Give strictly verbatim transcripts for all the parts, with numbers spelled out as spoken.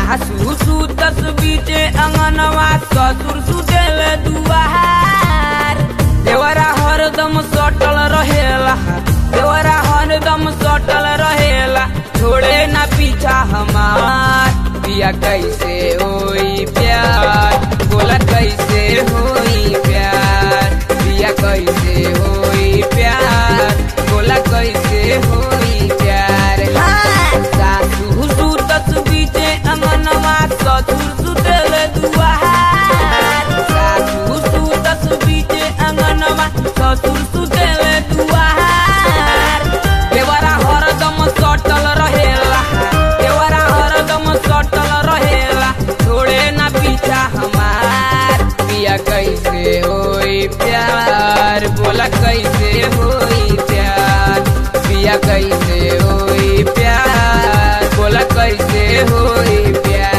सासू सुतस बीचे अंगनवा ससुर सुतेल दुआर। देवरा हरदम सटल रहेला, देवरा हरदम सटल रहेला, छोड़े ना पीछा हमार। पिया कैसे होई प्यार, बोला कैसे होई प्यार, पिया कैसे होई प्यार, बोला कैसे होई प्यार। सासू सुतस बीचे अंगनवा ससुर सुतेल दुआर। सासू सुतस बीचे अंगनवा ससुर सुतेल दुआर। देवरा हरदम सटल रहेला, देवरा हरदम सटल रहेला, छोड़े ना पीछा हमार। पिया कैसे होई प्यार, बोला कैसे होई प्यार, पिया कैसे होई प्यार, बोला कैसे होई प्यार।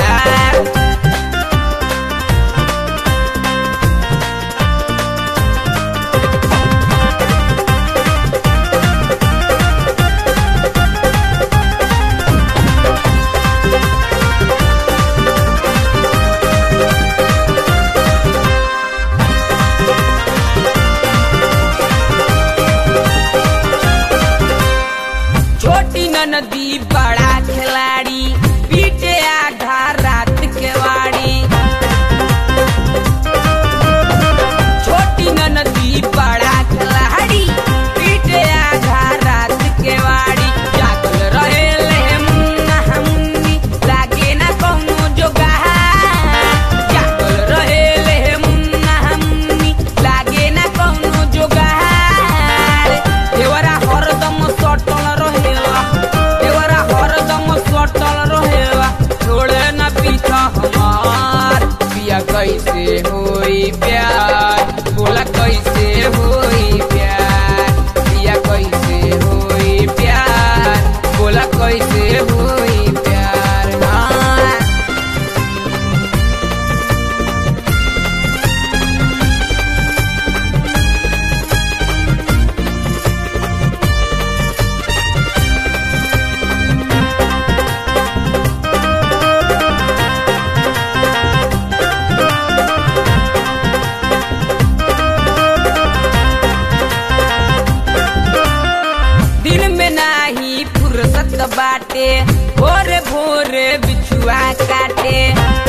छोटी ननदी बड़ा खिलाड़ी, पीटे आधा रात के वाड़ी। छोटी ननदी बड़ा खिलाड़ी, पीटे आधा रात के वाड़ी। जागल रहेले मुन्ना मुन्नी, लागे ना कौनो जोगार। जागल रहेले मुन्ना मुन्नी, लागे ना कौनो जोगार। देवरा हरदम सटल रहेला, देवरा हरदम सटल रहेला, छोड़े ना पीछा हमार। पिया कैसे होई प्यार, बोला कैसे होई प्यार, पिया कैसे होई प्यार, बोला कैसे होई प्यार। हाँ। दिन में नाही फुर्सत बाटे, भोरे भोरे बिछुआ काटे।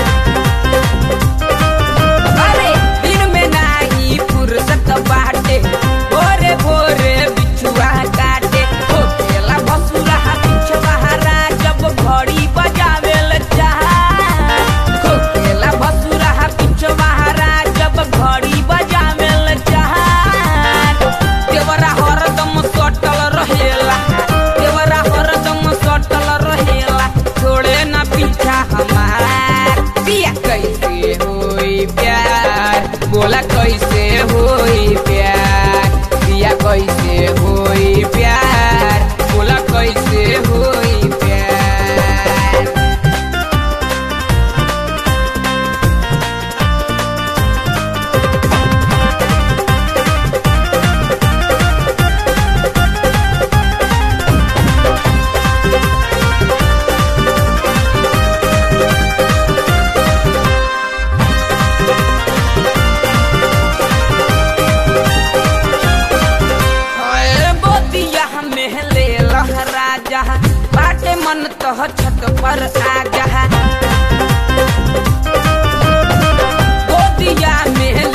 अरे दिन में नाही फुर्सत बाटे, भोरे भोरे बिछुआ काटे। हो खेला भसुरा पिछवाहरा, जब घड़ी बजावेल चाह। हो खेला भसुरा पिछवाहरा, जब घड़ी बजावेल चाह। देवरा हरदम सटल रहेला, देवरा हरदम सटल रहेला, छोड़े ना पीछा हमार। पिया कैसे होई प्यार, बोला कैसे होई प्यार, पिया कैसे होई प्यार, बोला कैसे होई प्यार। बाटे मन तह छत पर आ जा, गोदिया में